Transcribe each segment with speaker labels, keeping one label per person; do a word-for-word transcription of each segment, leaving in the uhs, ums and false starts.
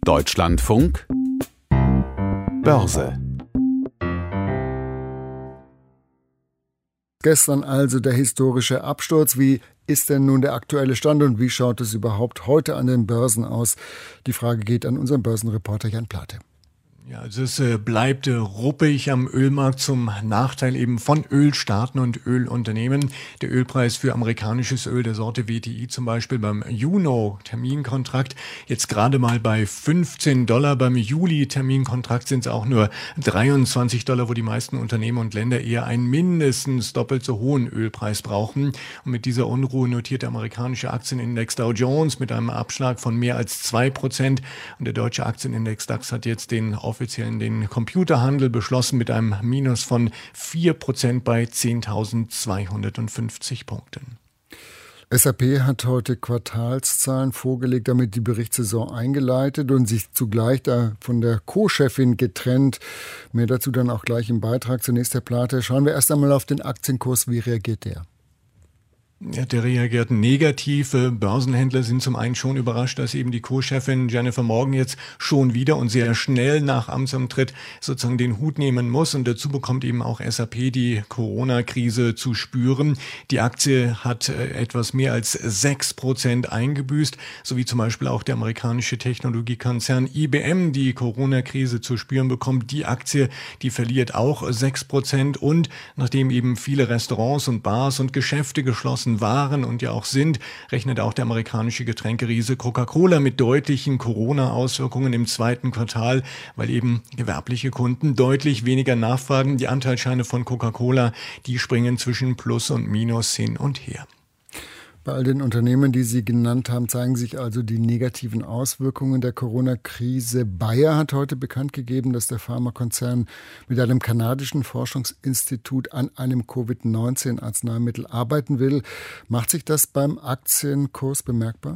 Speaker 1: Deutschlandfunk Börse.
Speaker 2: Gestern also der historische Absturz. Wie ist denn nun der aktuelle Stand und wie schaut es überhaupt heute an den Börsen aus? Die Frage geht an unseren Börsenreporter Jan Plate.
Speaker 3: Ja, also es äh, bleibt äh, ruppig am Ölmarkt zum Nachteil eben von Ölstaaten und Ölunternehmen. Der Ölpreis für amerikanisches Öl der Sorte W T I zum Beispiel beim Juno-Terminkontrakt jetzt gerade mal bei fünfzehn Dollar. Beim Juli-Terminkontrakt sind es auch nur dreiundzwanzig Dollar, wo die meisten Unternehmen und Länder eher einen mindestens doppelt so hohen Ölpreis brauchen. Und mit dieser Unruhe notiert der amerikanische Aktienindex Dow Jones mit einem Abschlag von mehr als zwei Prozent. Und der deutsche Aktienindex DAX hat jetzt den offiziell den Computerhandel beschlossen mit einem Minus von vier Prozent bei zehntausendzweihundertfünfzig Punkten.
Speaker 2: S A P hat heute Quartalszahlen vorgelegt, damit die Berichtssaison eingeleitet und sich zugleich da von der Co-Chefin getrennt. Mehr dazu dann auch gleich im Beitrag. Zunächst, Herr Plate, schauen wir erst einmal auf den Aktienkurs. Wie reagiert der?
Speaker 3: Ja, der reagiert negativ. Börsenhändler sind zum einen schon überrascht, dass eben die Co-Chefin Jennifer Morgan jetzt schon wieder und sehr schnell nach Amtsantritt sozusagen den Hut nehmen muss. Und dazu bekommt eben auch S A P die Corona-Krise zu spüren. Die Aktie hat etwas mehr als sechs Prozent eingebüßt, sowie zum Beispiel auch der amerikanische Technologiekonzern I B M die Corona-Krise zu spüren bekommt. Die Aktie, die verliert auch sechs Prozent. Und nachdem eben viele Restaurants und Bars und Geschäfte geschlossen waren und ja auch sind, rechnet auch der amerikanische Getränkeriese Coca-Cola mit deutlichen Corona-Auswirkungen im zweiten Quartal, weil eben gewerbliche Kunden deutlich weniger nachfragen. Die Anteilsscheine von Coca-Cola, die springen zwischen Plus und Minus hin und her.
Speaker 2: Bei all den Unternehmen, die Sie genannt haben, zeigen sich also die negativen Auswirkungen der Corona-Krise. Bayer hat heute bekannt gegeben, dass der Pharmakonzern mit einem kanadischen Forschungsinstitut an einem Covid neunzehn Arzneimittel arbeiten will. Macht sich das beim Aktienkurs bemerkbar?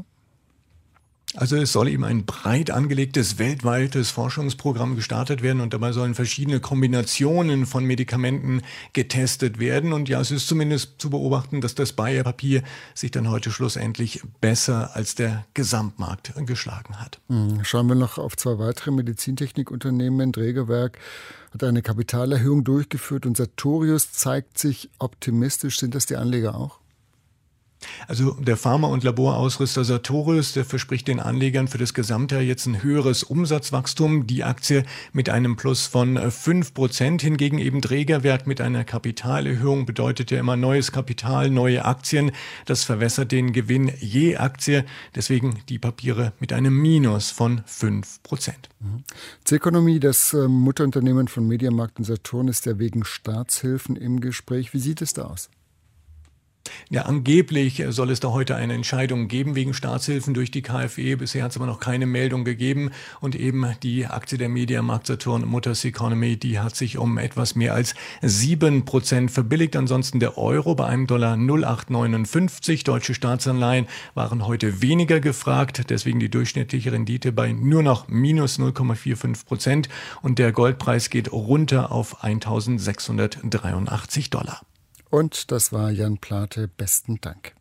Speaker 3: Also es soll eben ein breit angelegtes weltweites Forschungsprogramm gestartet werden und dabei sollen verschiedene Kombinationen von Medikamenten getestet werden. Und ja, es ist zumindest zu beobachten, dass das Bayer-Papier sich dann heute schlussendlich besser als der Gesamtmarkt geschlagen hat.
Speaker 2: Schauen wir noch auf zwei weitere Medizintechnikunternehmen. Drägerwerk hat eine Kapitalerhöhung durchgeführt und Sartorius zeigt sich optimistisch. Sind das die Anleger auch?
Speaker 3: Also der Pharma- und Laborausrüster Sartorius, der verspricht den Anlegern für das Gesamtjahr jetzt ein höheres Umsatzwachstum. Die Aktie mit einem Plus von fünf Prozent. Hingegen eben Drägerwerk mit einer Kapitalerhöhung bedeutet ja immer neues Kapital, neue Aktien. Das verwässert den Gewinn je Aktie. Deswegen die Papiere mit einem Minus von fünf Prozent.
Speaker 2: Mhm. Ceconomy, das Mutterunternehmen von Mediamarkt und Saturn, ist ja wegen Staatshilfen im Gespräch. Wie sieht es da aus?
Speaker 3: Ja, angeblich soll es da heute eine Entscheidung geben wegen Staatshilfen durch die KfW. Bisher hat es aber noch keine Meldung gegeben. Und eben die Aktie der Mediamarkt Saturn Mutter Ceconomy, die hat sich um etwas mehr als sieben Prozent verbilligt. Ansonsten der Euro bei einem Dollar null Komma acht neunundfünfzig. Deutsche Staatsanleihen waren heute weniger gefragt. Deswegen die durchschnittliche Rendite bei nur noch minus null Komma fünfundvierzig Prozent. Und der Goldpreis geht runter auf eintausendsechshundertdreiundachtzig Dollar.
Speaker 2: Und das war Jan Plate. Besten Dank.